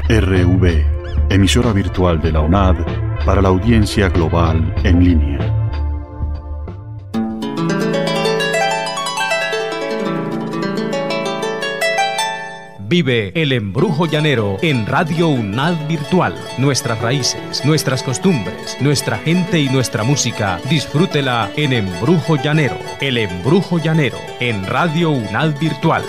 RV, emisora virtual de la UNAD para la audiencia global en línea. Vive el embrujo llanero en Radio UNAD Virtual. Nuestras raíces, nuestras costumbres, nuestra gente y nuestra música. Disfrútela en Embrujo Llanero. El embrujo llanero en Radio UNAD Virtual.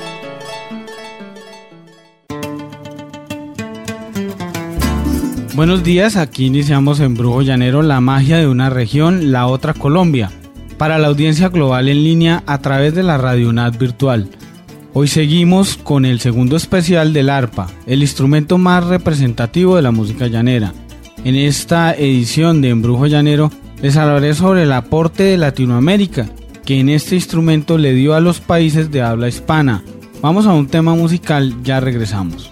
Buenos días, aquí iniciamos Embrujo Llanero, la magia de una región, la otra Colombia, para la audiencia global en línea a través de la Radio UNAD Virtual. Hoy seguimos con el segundo especial del arpa, el instrumento más representativo de la música llanera. En esta edición de Embrujo Llanero les hablaré sobre el aporte de Latinoamérica que en este instrumento le dio a los países de habla hispana. Vamos a un tema musical, ya regresamos.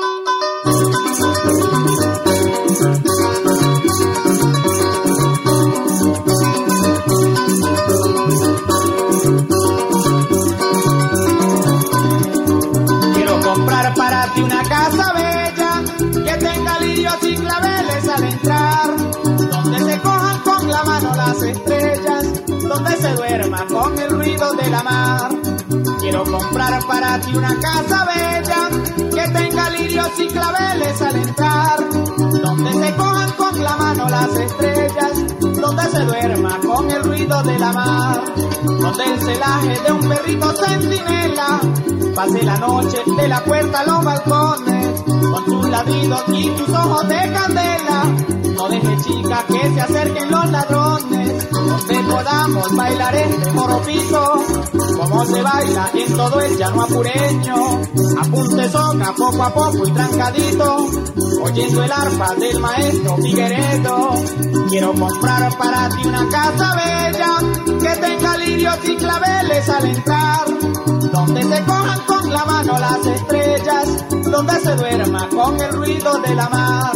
Una casa bella que tenga lirios y claveles al entrar, donde se cojan con la mano las estrellas, donde se duerma con el ruido de la mar. Quiero comprar para ti una casa bella que tenga lirios y claveles al entrar, donde se cojan con la mano las estrellas, donde se duerma con el ruido de la mar, donde el celaje de un perrito centinela pase la noche de la puerta a los balcones, con tus ladridos y tus ojos de candela. No dejes, chica, que se acerquen los ladrones, donde podamos bailar este moropizo, como se baila en todo el llano apureño, a punta de soga, poco a poco y trancadito, oyendo el arpa del maestro Figueredo. Quiero comprar para ti una casa bella que tenga lirios y claveles al entrar, donde se cojan con la mano las estrellas, donde se duerma con el ruido de la mar.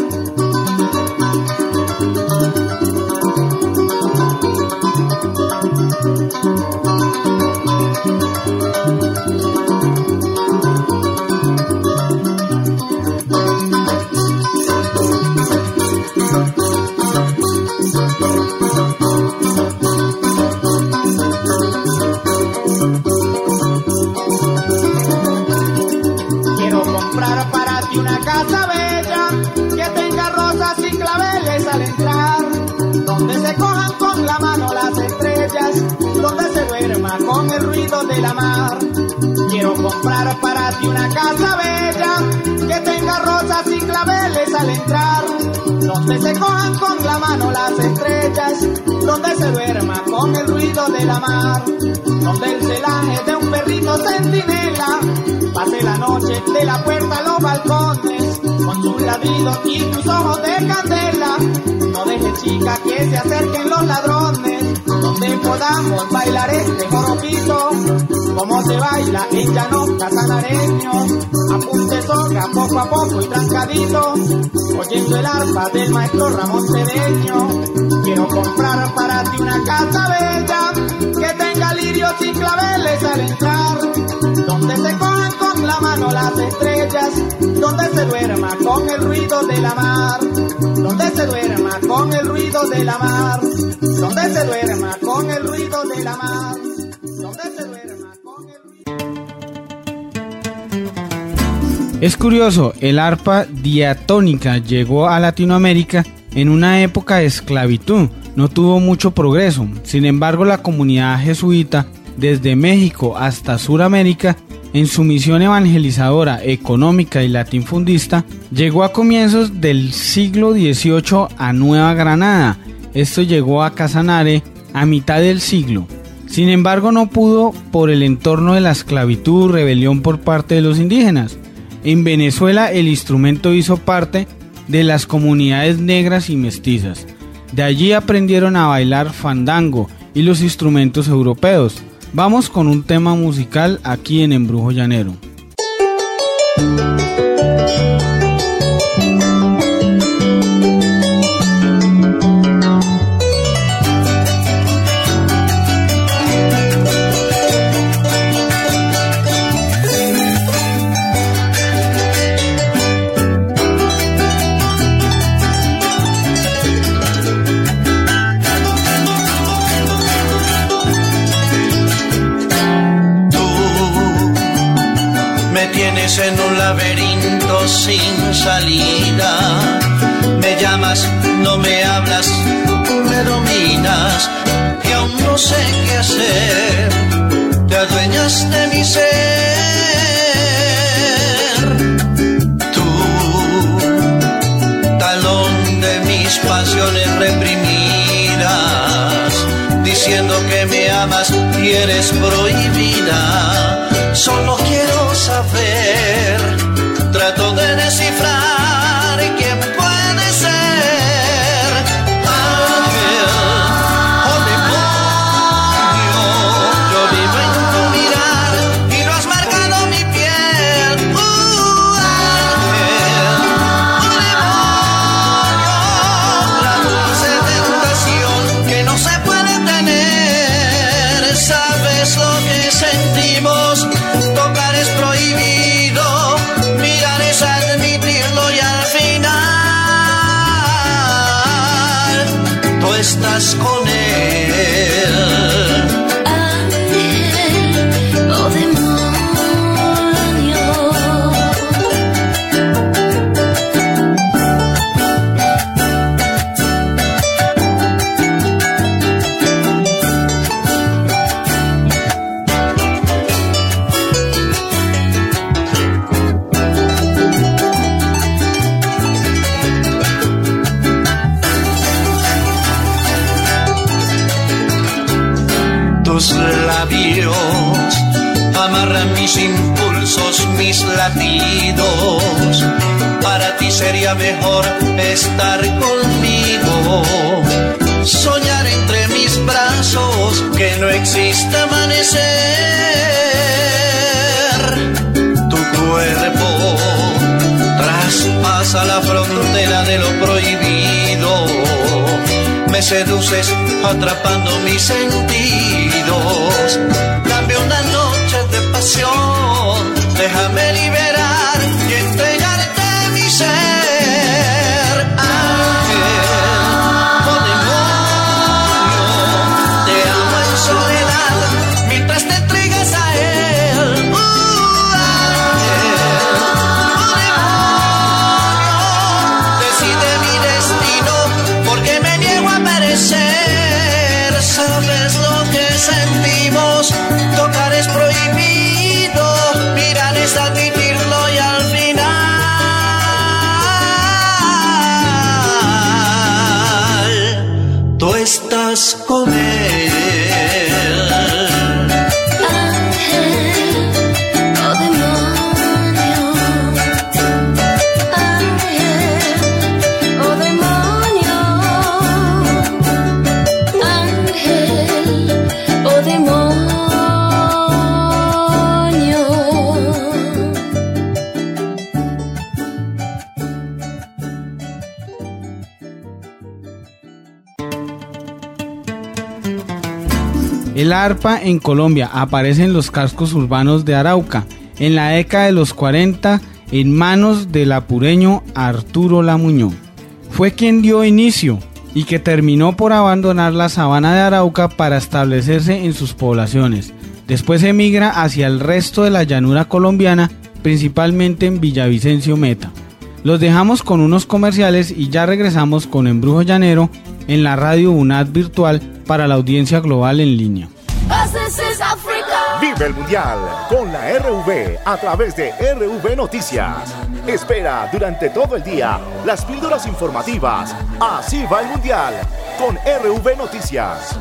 Una casa bella que tenga rosas y claveles al entrar, donde se cojan con la mano las estrellas, donde se duerma con el ruido de la mar. Quiero comprar para ti una casa bella que tenga rosas y claveles al entrar, donde se cojan con la mano las estrellas, donde se duerma con el ruido de la mar, donde el celaje de un perrito centinela pase la noche de la puerta a los balcones, con sus ladridos y tus ojos de candela. No dejes, chica, que se acerquen los ladrones, donde podamos bailar este moropizo, como se baila en llanos casanareños, a punta de soga, poco a poco y trancadito, oyendo el arpa del maestro Ramón Cedeño. Quiero comprar para ti una casa bella que tenga lirios y claveles al entrar, donde se cojan con la mano las estrellas, donde se duerma con el ruido de la mar, donde se duerma con el ruido de la mar, donde se duerma con el ruido de la mar, donde se duerma con el ruido. Es curioso, el arpa diatónica llegó a Latinoamérica en una época de esclavitud, no tuvo mucho progreso. Sin embargo, la comunidad jesuita, desde México hasta Suramérica, en su misión evangelizadora, económica y latifundista, llegó a comienzos del siglo XVIII a Nueva Granada. Esto llegó a Casanare a mitad del siglo. Sin embargo, no pudo por el entorno de la esclavitud, rebelión por parte de los indígenas. En Venezuela el instrumento hizo parte de las comunidades negras y mestizas. De allí aprendieron a bailar fandango y los instrumentos europeos. Vamos con un tema musical aquí en Embrujo Llanero. Me tienes en un laberinto sin salida. Me llamas, no me hablas, me dominas y aún no sé qué hacer. Te adueñas de mi ser. Tú, talón de mis pasiones reprimidas, diciendo que me amas y eres prohibida. Solo quiero saber, trato de descifrar quién puede ser. Ángel o demonio, yo vivo en tu mirar y lo has marcado mi piel. Ángel o demonio, la dulce tentación que no se puede tener. ¿Sabes lo que sentimos? Tocar es prohibido, mirar es admitirlo y al final tú estás con él. Ángel o demonio. Tus labios amarran mis impulsos, mis latidos. Para ti sería mejor estar conmigo. Soñar entre mis brazos que no existe amanecer. Tu cuerpo traspasa la frontera de lo prohibido. Me seduces atrapando mis sentidos. Dame una noche de pasión, déjame liberar y entregarte mi ser. Ángel o demonio, te amo en soledad mientras te entregas a él. Ángel o demonio, decide mi destino porque me niego a perecer. ¿Sabes lo que sentimos? Tocar es prohibido, mirar es admitirlo y al final tú estás con él. El arpa en Colombia aparece en los cascos urbanos de Arauca en la década de los 40 en manos del apureño Arturo Lamuñó. Fue quien dio inicio y que terminó por abandonar la sabana de Arauca para establecerse en sus poblaciones. Después emigra hacia el resto de la llanura colombiana, principalmente en Villavicencio Meta. Los dejamos con unos comerciales y ya regresamos con Embrujo Llanero en la radio UNAD virtual para la audiencia global en línea. Vive el Mundial con la RV a través de RV Noticias. Espera durante todo el día las píldoras informativas. Así va el Mundial con RV Noticias.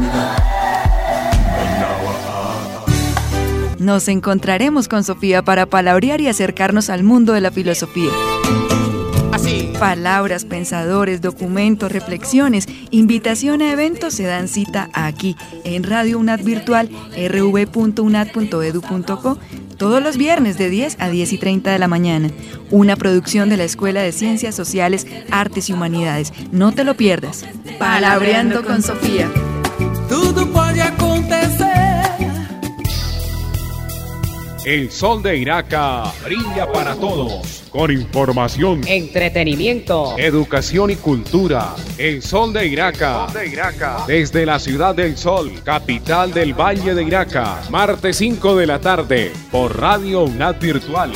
Nos encontraremos con Sofía para palabrear y acercarnos al mundo de la filosofía. Así. Palabras, pensadores, documentos, reflexiones, invitación a eventos se dan cita aquí, en Radio UNAD Virtual, rv.unad.edu.co, todos los viernes de 10 a 10 y 30 de la mañana. Una producción de la Escuela de Ciencias Sociales, Artes y Humanidades. No te lo pierdas. Palabreando con Sofía. Tudo pode acontecer. El Sol de Iraca brilla para todos, con información, entretenimiento, educación y cultura. El Sol de Iraca, desde la ciudad del Sol, capital del Valle de Iraca, martes 5 de la tarde, por Radio UNAD Virtual.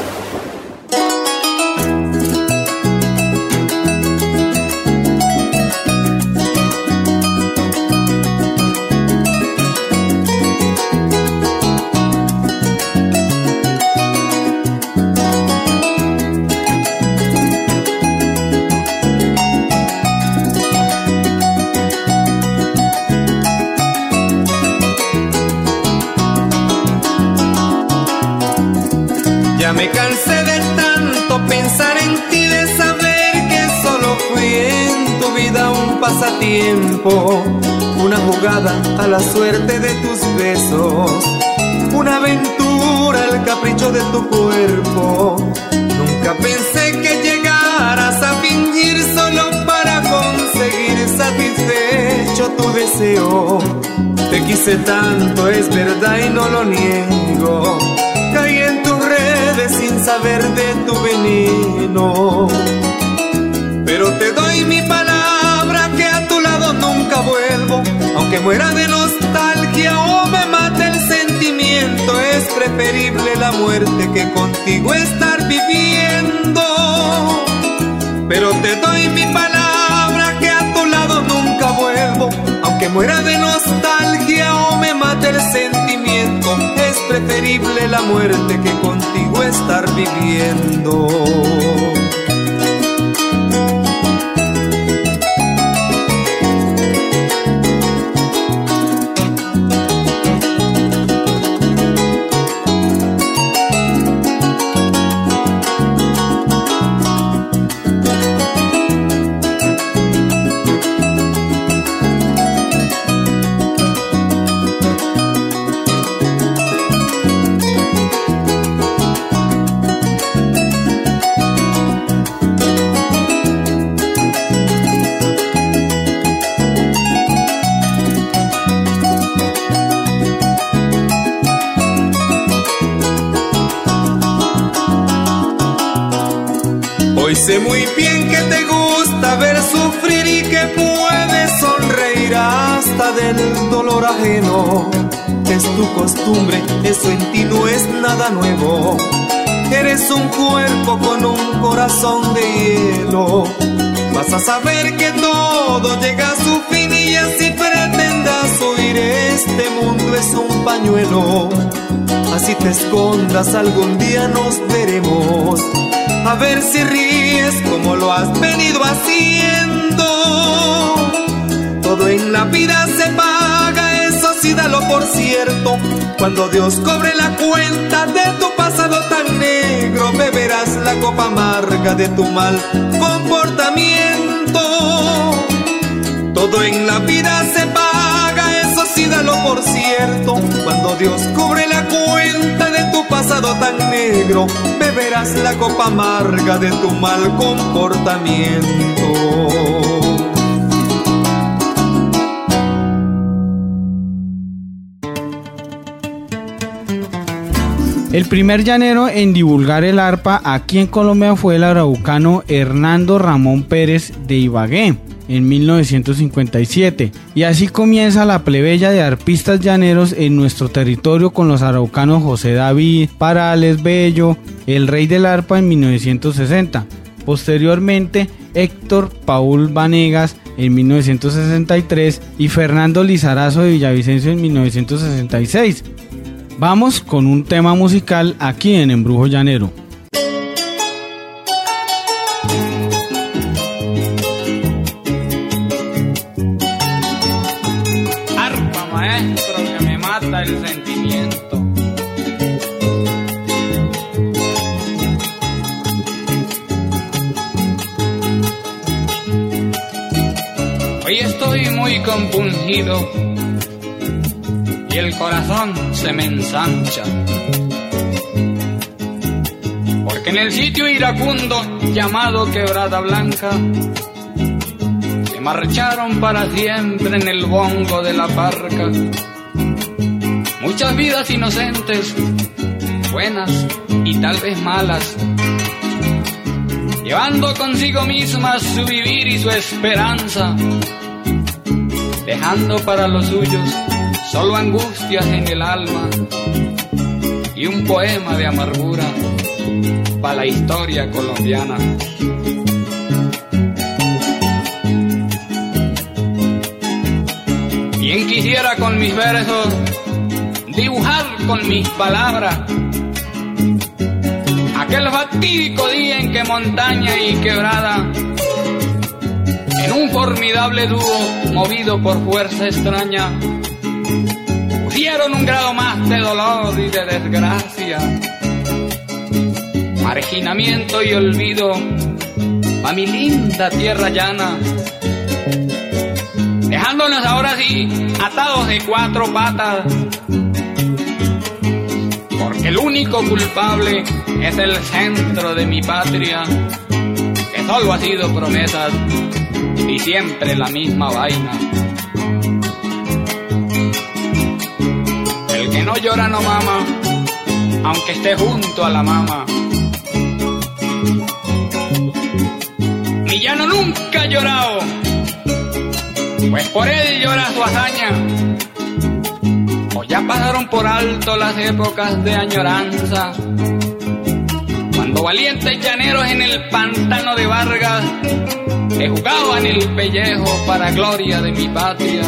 Ya me cansé de tanto pensar en ti, de saber que solo fui en tu vida un pasatiempo, una jugada a la suerte de tus besos, una aventura, el capricho de tu cuerpo. Nunca pensé que llegaras a fingir solo para conseguir satisfecho tu deseo. Te quise tanto, es verdad y no lo niego. Caí en tus redes sin saber de tu veneno, pero te doy mi palabra que a tu lado nunca vuelvo. Aunque muera de nostalgia o me mate el sentimiento, es preferible la muerte que contigo estar viviendo. Pero te doy mi palabra que a tu lado nunca vuelvo. Aunque muera de nostalgia o me mate el sentimiento, es preferible la muerte que contigo estar viviendo. Hoy sé muy bien que te gusta ver sufrir y que puedes sonreír hasta del dolor ajeno. Es tu costumbre, eso en ti no es nada nuevo. Eres un cuerpo con un corazón de hielo. Vas a saber que todo llega a su fin y así pretendas huir. Este mundo es un pañuelo. Así te escondas, algún día nos veremos. A ver si ríes como lo has venido haciendo. Todo en la vida se paga, eso sí dalo por cierto. Cuando Dios cobre la cuenta de tu pasado tan negro, beberás la copa amarga de tu mal comportamiento. Todo en la vida se paga, eso sí dalo por cierto. Cuando Dios cobre la cuenta de tu pasado tan negro, beberás la copa amarga de tu mal comportamiento. El primer llanero en divulgar el arpa aquí en Colombia fue el araucano Hernando Ramón Pérez de Ibagué en 1957, y así comienza la plebeya de arpistas llaneros en nuestro territorio con los araucanos José David Parales Bello, el rey del arpa en 1960, posteriormente Héctor Paul Vanegas en 1963 y Fernando Lizarazo de Villavicencio en 1966. Vamos con un tema musical aquí en Embrujo Llanero. Arpa, maestro, que me mata el sentimiento. Hoy estoy muy compungido y el corazón se me ensancha, porque en el sitio iracundo llamado Quebrada Blanca se marcharon para siempre en el bongo de la parca muchas vidas inocentes buenas y tal vez malas, llevando consigo misma su vivir y su esperanza, dejando para los suyos solo angustias en el alma y un poema de amargura para la historia colombiana. Quien quisiera con mis versos dibujar con mis palabras aquel fatídico día en que montaña y quebrada, en un formidable dúo movido por fuerza extraña, pusieron un grado más de dolor y de desgracia, marginamiento y olvido a mi linda tierra llana, dejándonos ahora sí atados de cuatro patas, porque el único culpable es el centro de mi patria, que solo ha sido promesas y siempre la misma vaina. El que no llora no mama, aunque esté junto a la mama. Mi llano nunca ha llorado, pues por él llora su hazaña. O ya pasaron por alto las épocas de añoranza, cuando valientes llaneros en el pantano de Vargas le jugaban el pellejo para gloria de mi patria.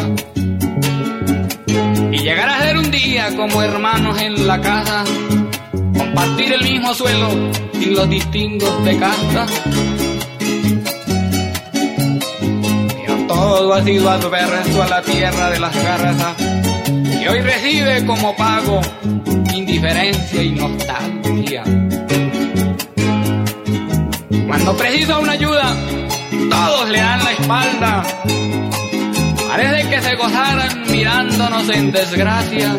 Y llegar a ser un día como hermanos en la casa, compartir el mismo suelo sin los distingos de casta. Pero todo ha sido adverso a la tierra de las garzas, y hoy recibe como pago indiferencia y nostalgia. Cuando precisa una ayuda, todos le dan la espalda. Parece que se gozaran mirándonos en desgracia.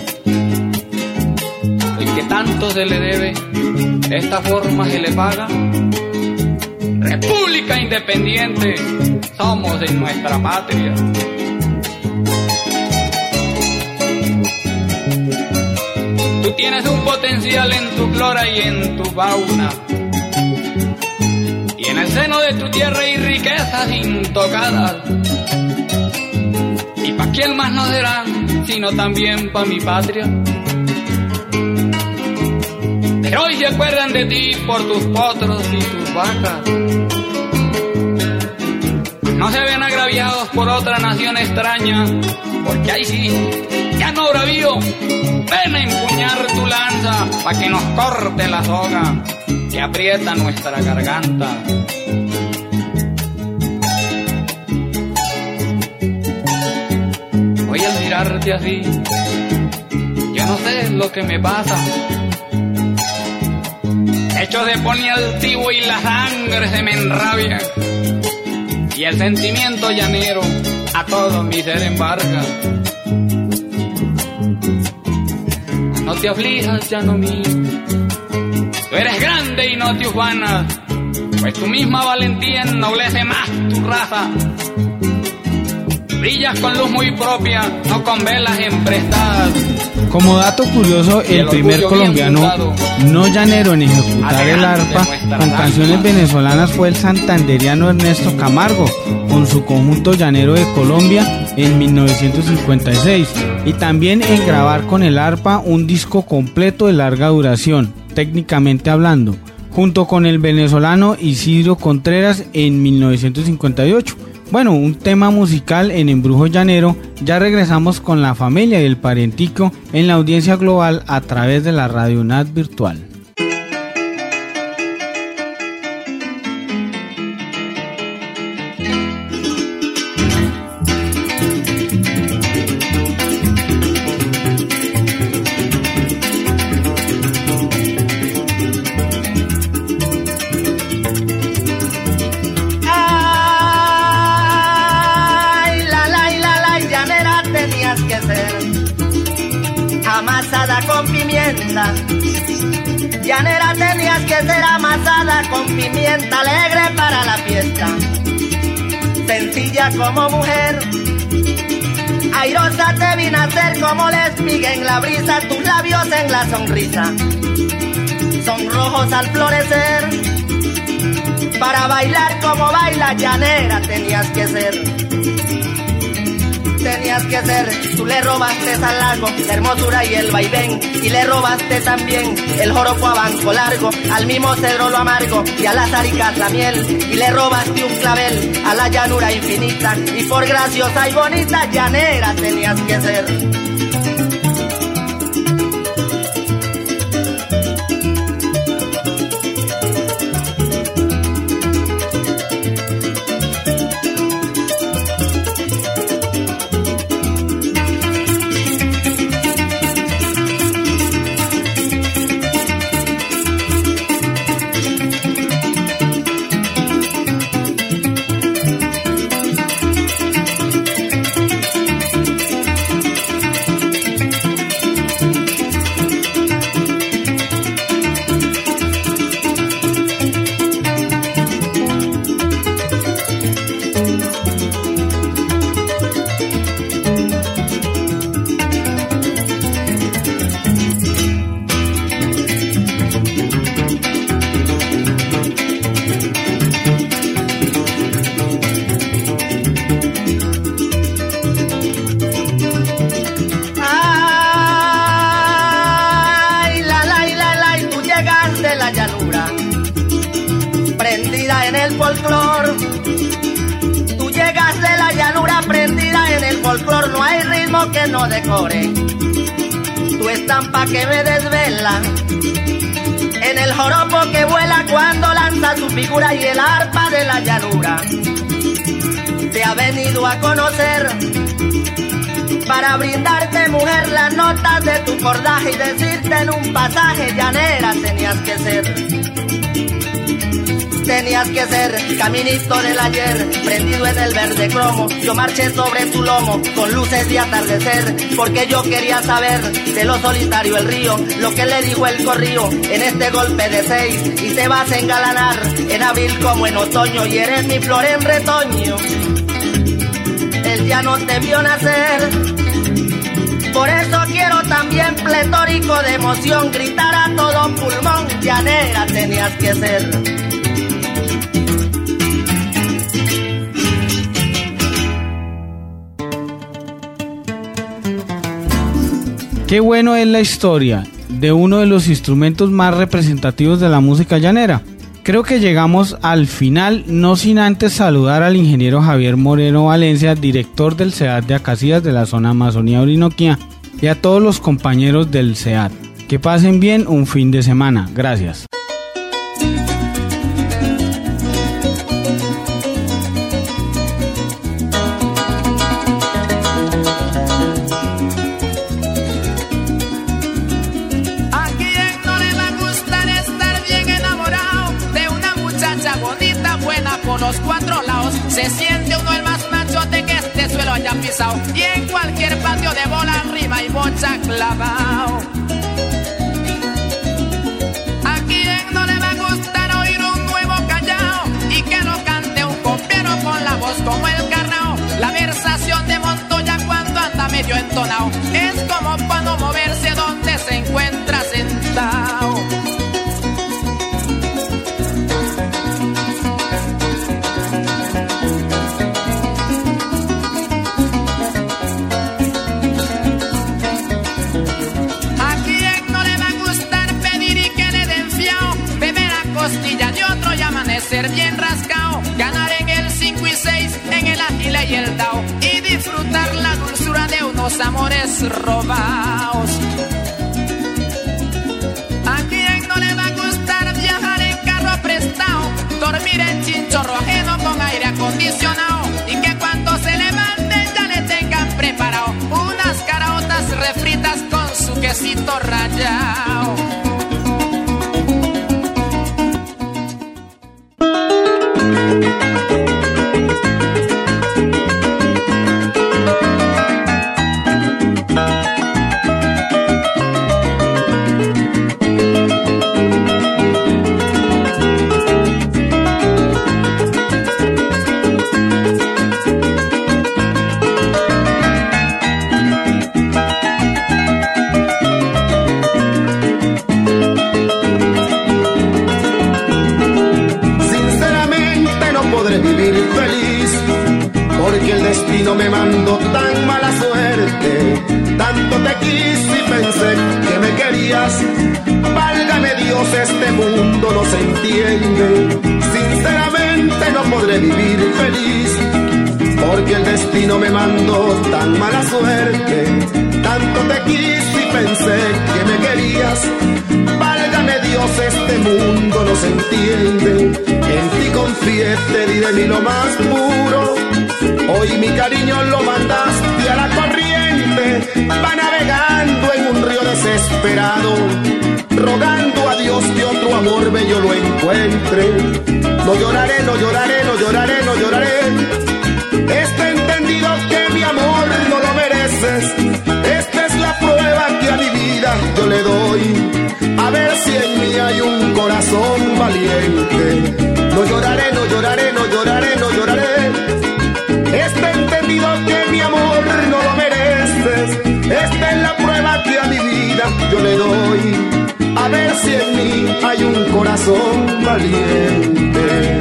El que tanto se le debe, de esta forma se le paga. República independiente, somos en nuestra patria. Tú tienes un potencial en tu flora y en tu fauna, y en el seno de tu tierra hay riquezas intocadas. ¿Y pa' quién más no serán, sino también pa' mi patria? Pero hoy se acuerdan de ti por tus potros y tus vacas. No se ven agraviados por otra nación extraña, porque ahí sí, ya no bravío, ven a empuñar tu lanza pa' que nos corte la soga que aprieta nuestra garganta. Hoy al mirarte así, yo no sé lo que me pasa. Hecho se pone altivo y la sangre se me enrabia, y el sentimiento llanero a todo mi ser embarga. No te aflijas, llano mío, tú eres grande y no te ufanas, pues tu misma valentía ennoblece más tu raza. Brillas con luz muy propia, no con velas emprestadas. Como dato curioso, el primer colombiano no llanero en ejecutar el arpa con canciones venezolanas fue el santanderiano Ernesto Camargo, con su conjunto Llanero de Colombia en 1956, y también en grabar con el arpa un disco completo de larga duración, técnicamente hablando, junto con el venezolano Isidro Contreras en 1958. Bueno, un tema musical en Embrujo Llanero. Ya regresamos con la familia y el parentico en la audiencia global a través de la Radio UNAD virtual. Amasada con pimienta, llanera tenías que ser amasada con pimienta, alegre para la fiesta, sencilla como mujer, airosa te vine a ser como la espiga en la brisa, tus labios en la sonrisa, rojos al florecer. Para bailar como baila llanera tenías que ser. Tenías que ser, tú le robaste al lago la hermosura y el vaivén, y le robaste también el joropo a banco largo, al mismo cedro lo amargo y a las aricas la miel, y le robaste un clavel a la llanura infinita, y por graciosa y bonita llanera tenías que ser. Tú llegas de la llanura prendida en el folclor, no hay ritmo que no decore tu estampa que me desvela, en el joropo que vuela cuando lanza su figura, y el arpa de la llanura te ha venido a conocer para brindarte, mujer, las notas de tu cordaje y decirte en un pasaje: llanera tenías que ser. Tenías que ser caminito del ayer, prendido en el verde cromo. Yo marché sobre tu lomo con luces de atardecer, porque yo quería saber de lo solitario el río, lo que le dijo el corrío en este golpe de 6. Y te vas a engalanar en abril como en otoño, y eres mi flor en retoño. Él ya no te vio nacer, por eso quiero también pletórico de emoción gritar a todo pulmón: llanera tenías que ser. Qué bueno es la historia de uno de los instrumentos más representativos de la música llanera. Creo que llegamos al final, no sin antes saludar al ingeniero Javier Moreno Valencia, director del SEAT de Acacías de la zona Amazonía Orinoquia, y a todos los compañeros del SEAT. Que pasen bien un fin de semana. Gracias. Los 4 lados, se siente uno el más machote que este suelo haya pisado, y en cualquier patio de bola, rima y bocha clavado. ¿A quién no le va a gustar oír un nuevo callao y que lo cante un compiero con la voz como el carnao? La versación de Montoya cuando anda medio entonado es como para no moverse donde se encuentra sentado. Ser bien rascao, ganar en el 5 y 6, en el águila y el dao, y disfrutar la dulzura de unos amores robados. ¿A quién no le va a gustar viajar en carro prestado, dormir en chinchorro ajeno con aire acondicionado, y que cuando se levante ya le tengan preparado unas caraotas refritas con su quesito rallado? este mundo no se entiende. Sinceramente no podré vivir feliz, porque el destino me mandó tan mala suerte. Tanto te quise y pensé que me querías. Válgame Dios, este mundo no se entiende. En ti confié, te di de mí lo más puro. Hoy mi cariño lo mandaste a la corriente. Va navegando en un río desesperado, rogando a Dios que otro amor bello lo encuentre. No lloraré, no lloraré, no lloraré, no lloraré. Está entendido que mi amor no lo mereces. Esta es la prueba que a mi vida yo le doy. A ver si en mí hay un corazón valiente. No lloraré, no lloraré, no lloraré, no lloraré. Está entendido que mi amor no lo mereces. Esta es la prueba que a mi vida yo le doy. A ver si en mí hay un corazón valiente.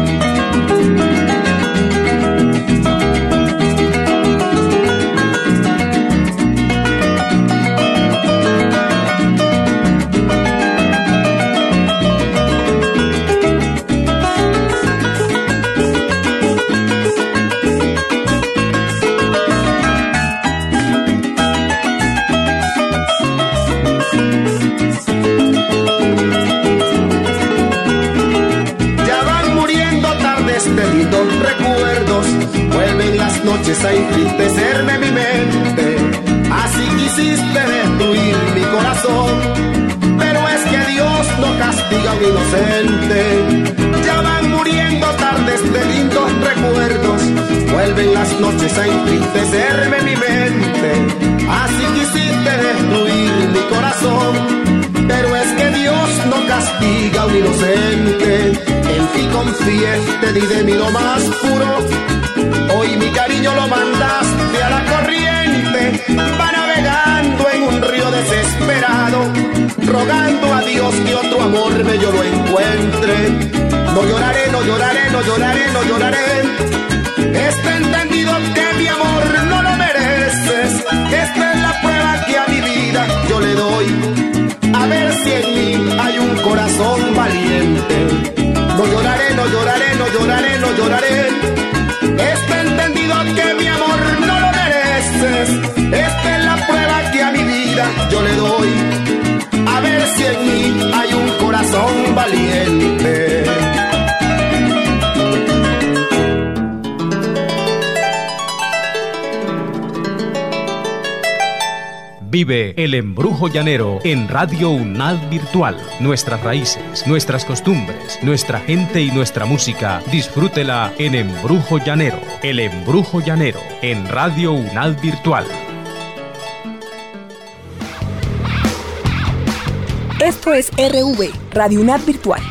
Noches a entristecerme mi mente, así quisiste destruir mi corazón, pero es que Dios no castiga a un inocente. Ya van muriendo tardes de lindos recuerdos, vuelven las noches a entristecerme mi mente, así quisiste destruir mi corazón, pero es que Dios no castiga a un inocente. En ti confié, te di de mí lo más puro. Hoy mi cariño lo mandaste a la corriente. Va navegando en un río desesperado, rogando a Dios que otro amor bello lo encuentre. No lloraré, no lloraré, no lloraré, no lloraré. Está entendido que mi amor no lo mereces. Esta es la prueba que a mi vida yo le doy. A ver si en mí hay un corazón valiente. No lloraré, no lloraré, no lloraré, no lloraré. Está entendido que mi amor no lo mereces. Esta es la prueba que a mi vida yo le doy. A ver si en mí hay un corazón valiente. Vive el embrujo llanero en Radio UNAD Virtual. Nuestras raíces, nuestras costumbres, nuestra gente y nuestra música. Disfrútela en Embrujo Llanero. El embrujo llanero en Radio UNAD Virtual. Esto es RV, Radio UNAD Virtual.